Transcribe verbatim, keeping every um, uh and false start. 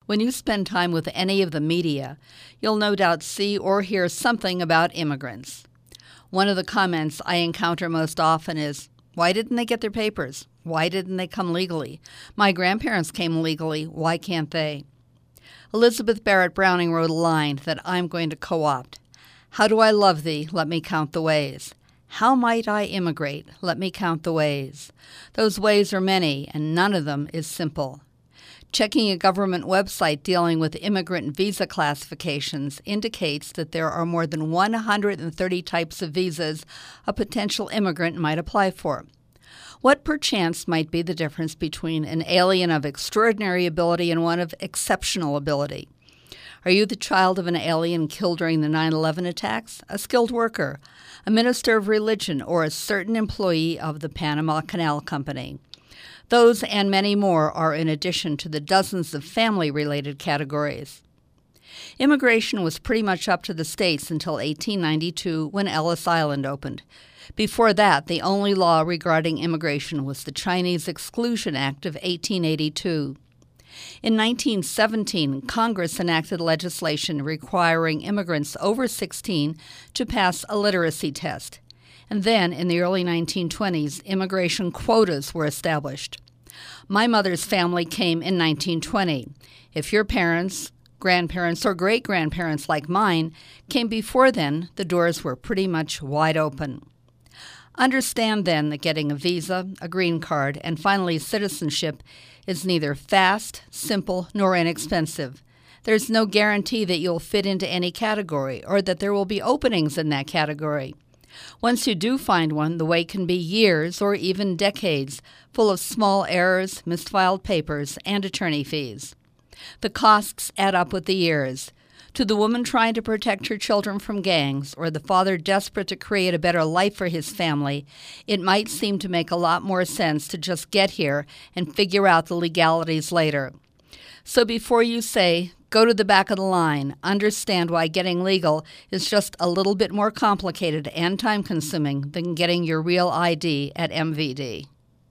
When you spend time with any of the media, you'll no doubt see or hear something about immigrants. One of the comments I encounter most often is, "Why didn't they get their papers? Why didn't they come legally? My grandparents came legally. Why can't they?" Elizabeth Barrett Browning wrote a line that I'm going to co-opt. "How do I love thee? Let me count the ways. How might I immigrate? Let me count the ways." Those ways are many, and none of them is simple. Checking a government website dealing with immigrant visa classifications indicates that there are more than one hundred thirty types of visas a potential immigrant might apply for. What perchance might be the difference between an alien of extraordinary ability and one of exceptional ability? Are you the child of an alien killed during the nine eleven attacks, a skilled worker, a minister of religion, or a certain employee of the Panama Canal Company? Those and many more are in addition to the dozens of family-related categories. Immigration was pretty much up to the states until eighteen ninety-two, when Ellis Island opened. Before that, the only law regarding immigration was the Chinese Exclusion Act of eighteen eighty-two. In nineteen seventeen, Congress enacted legislation requiring immigrants over sixteen to pass a literacy test. And then, in the early nineteen twenties, immigration quotas were established. My mother's family came in nineteen twenty. If your parents, grandparents, or great-grandparents like mine came before then, the doors were pretty much wide open. Understand, then, that getting a visa, a green card, and finally citizenship is neither fast, simple, nor inexpensive. There's no guarantee that you'll fit into any category or that there will be openings in that category. Once you do find one, the wait can be years or even decades, full of small errors, misfiled papers, and attorney fees. The costs add up with the years. To the woman trying to protect her children from gangs or the father desperate to create a better life for his family, it might seem to make a lot more sense to just get here and figure out the legalities later. So before you say, go to the back of the line, understand why getting legal is just a little bit more complicated and time-consuming than getting your real I D at M V D.